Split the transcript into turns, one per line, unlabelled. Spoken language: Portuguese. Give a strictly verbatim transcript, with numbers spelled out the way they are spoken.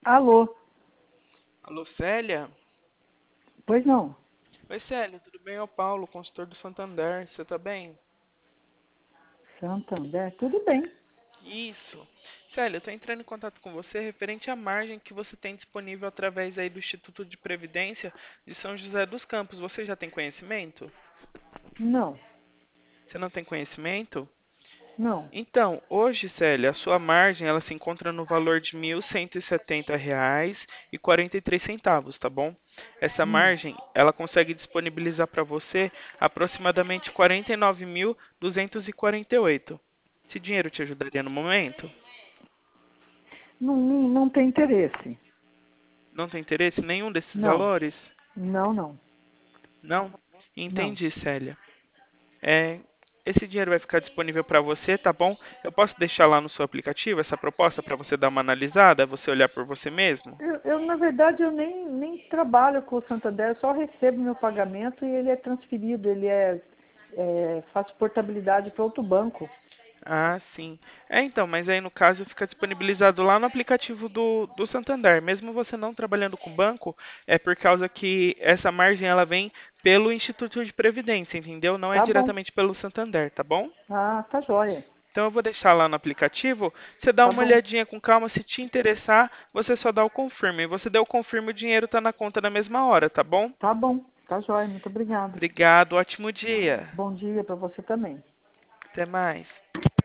Alô?
Alô, Célia?
Pois não.
Oi, Célia, tudo bem? É o Paulo, consultor do Santander. Você tá bem?
Santander, tudo bem.
Isso. Célia, eu tô entrando em contato com você referente à margem que você tem disponível através aí do Instituto de Previdência de São José dos Campos. Você já tem conhecimento?
Não,
Você não tem conhecimento?
não.
Então, hoje, Célia, a sua margem ela se encontra no valor de mil cento e setenta reais e quarenta e três centavos, tá bom? Essa
Hum.
margem ela consegue disponibilizar para você aproximadamente quarenta e nove mil duzentos e quarenta e oito. Esse dinheiro te ajudaria no momento?
Não, não, não tem interesse.
Não tem interesse em nenhum desses
Não,
valores?
não, não,
Não?
não.
Entendi, Célia. É, esse dinheiro vai ficar disponível para você, tá bom? Eu posso deixar lá no seu aplicativo essa proposta para você dar uma analisada, você olhar por você mesmo?
Eu, eu, na verdade, eu nem, nem trabalho com o Santander, eu só recebo meu pagamento e ele é transferido, ele é, é faço portabilidade para outro banco.
Ah, sim. É, então, mas aí no caso fica disponibilizado lá no aplicativo do, do Santander. Mesmo você não trabalhando com banco, é por causa que essa margem ela vem pelo Instituto de Previdência, entendeu? Não é
Tá bom.
diretamente pelo Santander, tá bom?
Ah, tá joia.
Então eu vou deixar lá no aplicativo. Você dá
Tá
uma
bom.
olhadinha com calma, se te interessar, você só dá o confirme. Você deu o confirme, o dinheiro tá na conta na mesma hora, tá bom?
Tá bom. Tá joia. Muito obrigada.
Obrigado, ótimo dia.
Bom dia para você também.
Até mais.